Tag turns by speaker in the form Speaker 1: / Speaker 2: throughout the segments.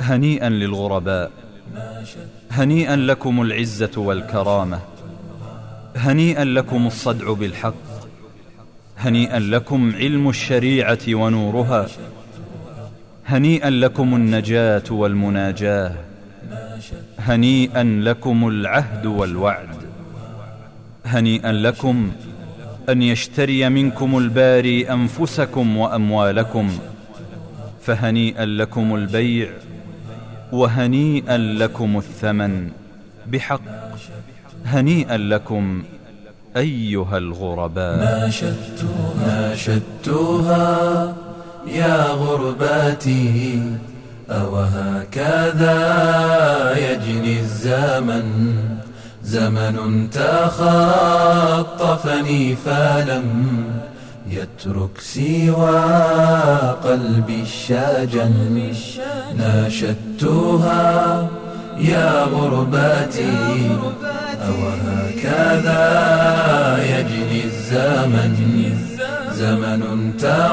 Speaker 1: هنيئا للغرباء، هنيئا لكم العزة والكرامة، هنيئا لكم الصدع بالحق، هنيئا لكم علم الشريعة ونورها، هنيئا لكم النجاة والمناجاة، هنيئا لكم العهد والوعد، هنيئا لكم أن يشتري منكم الباري أنفسكم وأموالكم، فهنيئا لكم البيع وهنيئا لكم الثمن بحق، هنيئا لكم أيها الغرباء.
Speaker 2: ناشدتها يا غرباتي، أوهكذا يجني الزمن، زمن تخطفني فلم يترك سوى قلبي الشجن. ناشدتها يا غرباتي، أوهكذا يجني الزمن، زمن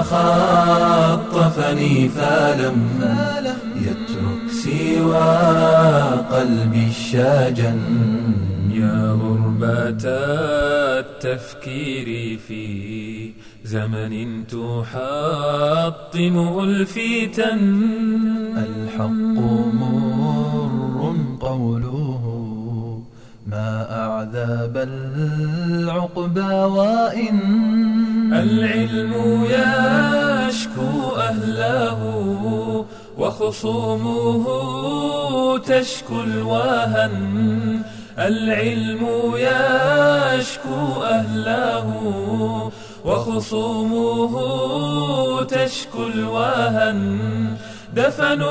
Speaker 2: تخطفني فلم يترك سوى قلبي الشجن.
Speaker 3: يا غربة التفكير في زمن تحطمه الفتن،
Speaker 2: الحق مر قوله ما أعذب العقبى، وإن
Speaker 3: العلم يشكو أهله وخصومه تشكو الوهن. العلم يشكو أهله وخصومه تشكو الوهن. دفنوا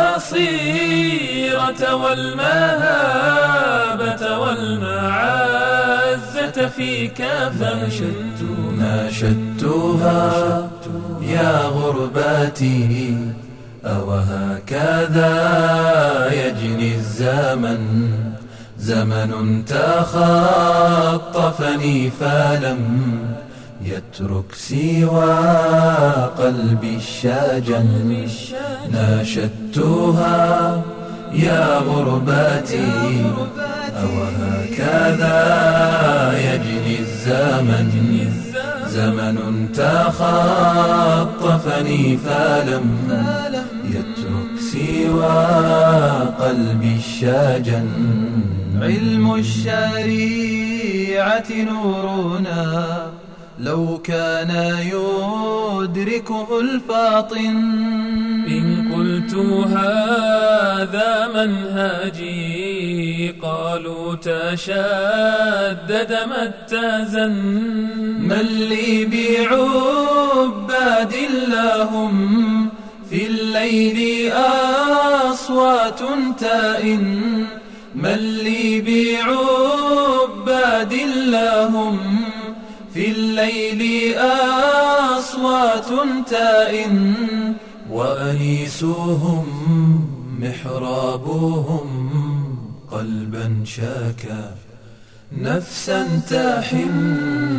Speaker 3: البصيرة والمهابة والمعزة في كفن.
Speaker 2: ناشدتها يا غرباتي، أوهكذا يجني الزمن، زمن تخطفني فلم يترك سوى قلبي الشجن. ناشدتها يا غرباتي، أوهكذا يجني الزمن، زمن تخطفني فلم يترك سوى قلبي الشجن. علم الشريعة نورنا لو كان يدركه الفاطن.
Speaker 3: إن قلت هذا منهجي قالوا تشدد ما اتزن.
Speaker 2: من لي بعباد لهم في الليل أصوات تائن. من لي بعباد لهم في الليل أصوات تائن. وأنيسهم محرابهم قلبا شاكا نفسا تحن.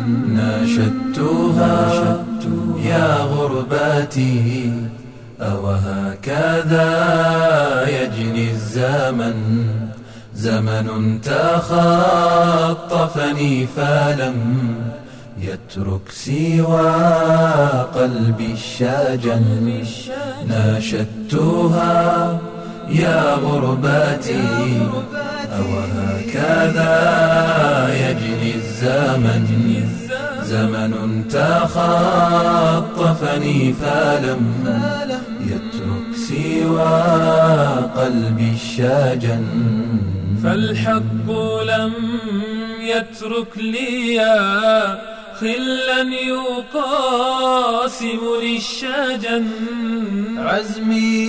Speaker 2: ناشدتها يا غرباتي، أوهكذا يجني الزمن، زمن تخطفني فلم يترك سوى قلبي الشجن. ناشدتها يا غرباتي، أوهكذا يجني الزمن، زمن تخطفني فلم يترك سوى قلبي الشجن.
Speaker 3: فالحق لم يترك لي خلا يقاسمني الشجن.
Speaker 2: عزمي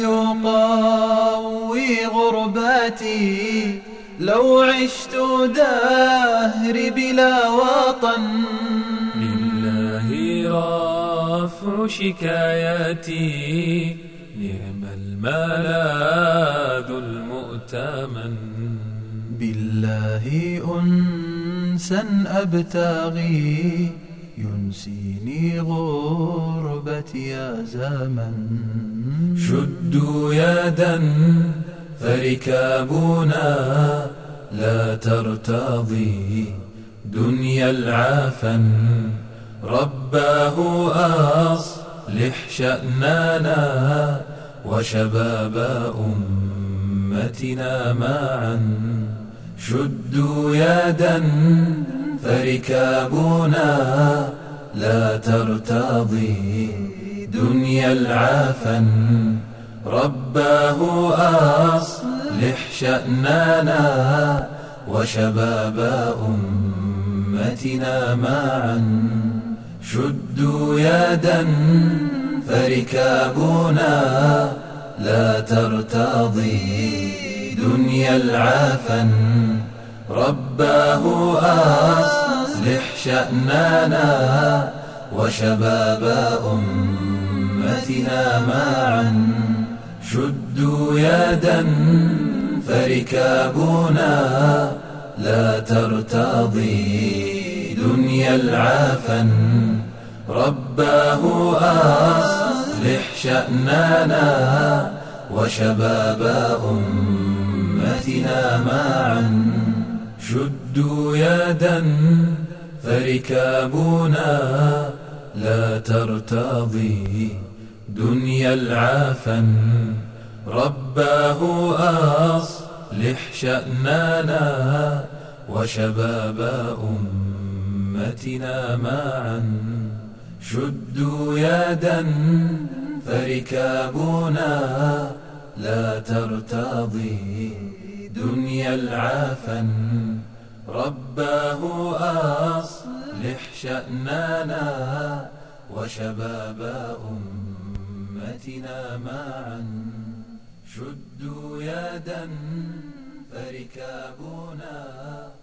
Speaker 2: يقوي غرباتي لو عشت دهري بلا وطن.
Speaker 3: لله رفع شكاياتي نعم الملاذ المؤتمن.
Speaker 2: بالله أنسا أبتغي ينسيني غربتي يا زمن.
Speaker 3: شدوا يدا
Speaker 2: فركابنا لا ترتضي دنيا العفن. رباه أصلح شأننا وشباب أمتنا معا. شدوا يدا فركابنا لا ترتضي دنيا العفن. رباه أصلح شأننا وشباب أمتنا معا. شدوا يدا فركابنا لا ترتضي دنيا العفن. رباه أصلح شأننا وشباب أمتنا معا. شدوا يدا فركابنا لا ترتضي دنيا العفن. رباه أصلح شأننا وشباب أمتنا معا. شدوا يدا فركابنا لا ترتضي دنيا العفن. رباه أصلح شأننا وشباب أمتنا معا. شدوا يدا فركابنا لا ترتضي دنيا العفن. رباه أصلح شأننا وشباب أمتنا معا. شدوا يدا فركابنا